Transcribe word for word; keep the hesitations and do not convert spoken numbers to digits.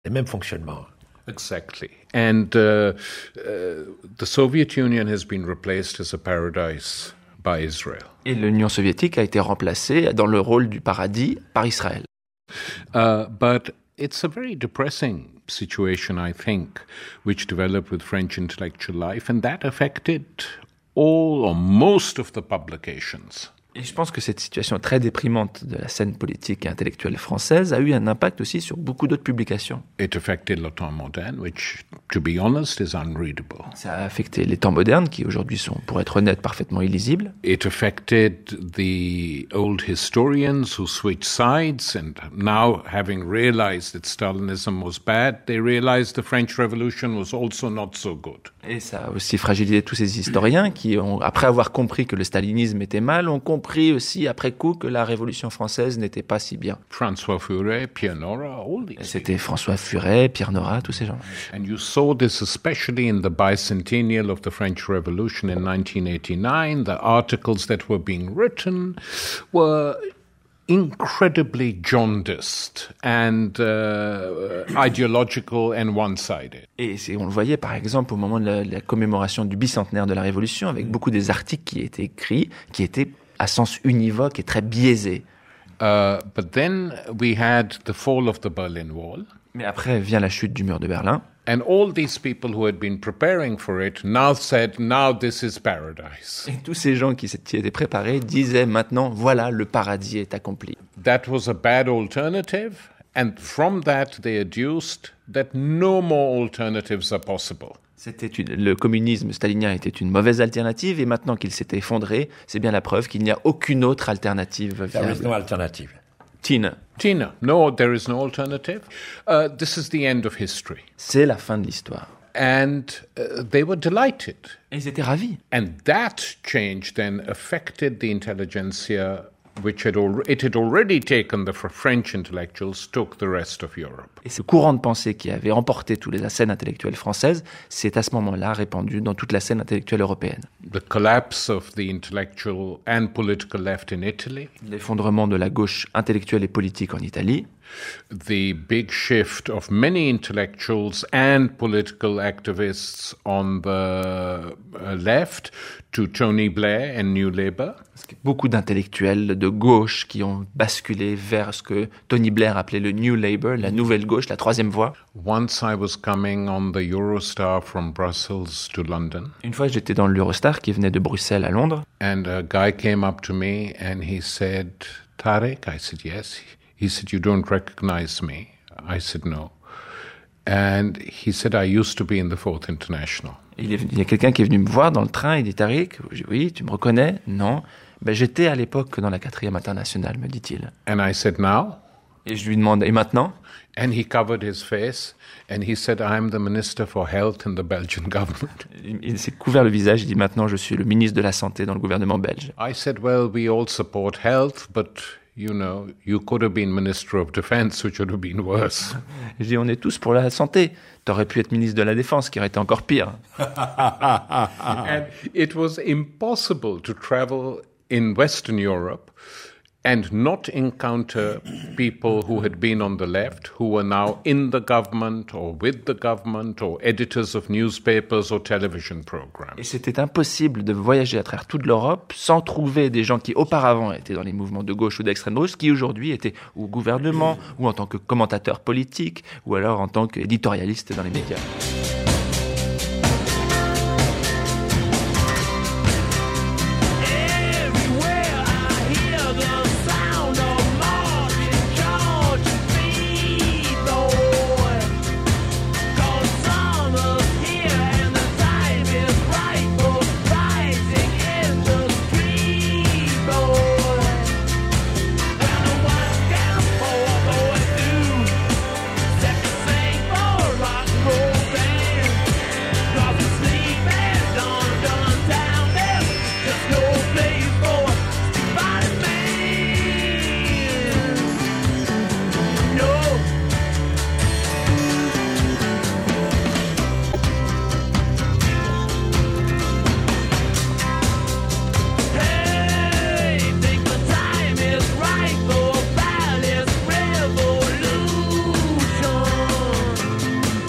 les mêmes fonctionnements. Exactly. And uh, uh, the Soviet Union has been replaced as a paradise by Israel. Et l'Union soviétique a été remplacée dans le rôle du paradis par Israël. Uh, but it's a very depressing situation, I think, which developed with French intellectual life, and that affected all or most of the publications. Et je pense que cette situation très déprimante de la scène politique et intellectuelle française a eu un impact aussi sur beaucoup d'autres publications. It affected Le Temps moderne, which, to be honest, is unreadable. Ça a affecté les temps modernes, qui aujourd'hui sont, pour être honnête, parfaitement illisibles. It affected the old historians who switched sides, and now, having realized that Stalinism was bad, they realized the French Revolution was also not so good. Et ça a aussi fragilisé tous ces historiens qui, ont, après avoir compris que le stalinisme était mal, ont compris aussi après coup que la Révolution française n'était pas si bien. François Furet, Pierre Nora, all these. C'était François Furet, Pierre Nora, tous ces gens. And you saw this especially in the bicentennial of the French Revolution in nineteen eighty-nine. The articles that were being written were incredibly jaundiced and uh, ideological and one-sided. Et c'est, on le voyait par exemple au moment de la, la commémoration du bicentenaire de la Révolution, avec beaucoup des articles qui étaient écrits, qui étaient à sens univoque et très biaisés. Uh, but then we had the fall of the Berlin Wall. Mais après vient la chute du mur de Berlin. And all these people who had been preparing for it now said, now this is paradise. Et tous ces gens qui s'y étaient préparés disaient maintenant, voilà, le paradis est accompli. That was a bad alternative, and from that they adduced that no more alternatives are possible. C'était une, le communisme stalinien était une mauvaise alternative, et maintenant qu'il s'est effondré, c'est bien la preuve qu'il n'y a aucune autre alternative viable. There is no alternative. Tina. Tina, no, there is no alternative. Uh, this is the end of history. C'est la fin de l'histoire. And uh, they were delighted. Et ils étaient ravis. And that change then affected the intelligentsia, which had al- it had already taken the French intellectuals, took the rest of Europe. Et ce courant de pensée qui avait emporté toute la scène intellectuelle française s'est à ce moment-là répandu dans toute la scène intellectuelle européenne. The collapse of the intellectual and political left in Italy. L'effondrement de la gauche intellectuelle et politique en Italie. The big shift of many intellectuals and political activists on the left to Tony Blair and New Labour. Beaucoup d'intellectuels de gauche qui ont basculé vers ce que Tony Blair appelait le New Labour, la nouvelle gauche, la troisième voie. Once I was coming on the Eurostar from Brussels to London. Une fois, j'étais dans l'Eurostar qui venait de Bruxelles à Londres. And a guy came up to me and he said, Tarek? I said, yes. He said, you don't recognize me? I said, no. And he said, I used to be in the Fourth International. Il, est, il y a quelqu'un qui est venu me voir dans le train, il dit, Tariq, oui, tu me reconnais? Non. Ben, j'étais à l'époque dans la quatrième internationale, me dit-il. And I said, now? Et je lui demande, et maintenant? And he covered his face and he said, I'm the Minister for Health in the Belgian government. Il, il s'est couvert le visage, il dit, maintenant je suis le ministre de la Santé dans le gouvernement belge. I said, well, we all support health, but you know, you could have been Minister of Defense, which would have been worse. Je dis, on est tous pour la santé. T'aurais pu être ministre de la Défense, qui aurait été encore pire. And it was impossible to travel in Western Europe and not encounter people who had been on the left, who were now in the government or with the government or editors of newspapers or television programs. Et c'était impossible de voyager à travers toute l'Europe sans trouver des gens qui auparavant étaient dans les mouvements de gauche ou d'extrême gauche, qui aujourd'hui étaient au gouvernement ou en tant que commentateurs politiques ou alors en tant qu'éditorialistes dans les médias.